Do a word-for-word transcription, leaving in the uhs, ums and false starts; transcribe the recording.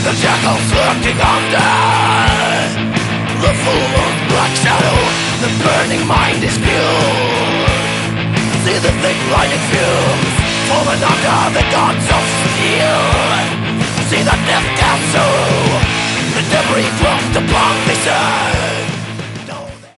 the jackals lurking under. The full moon's black shadow, the burning mind is pure. See the thick blinding fumes falling under the gods of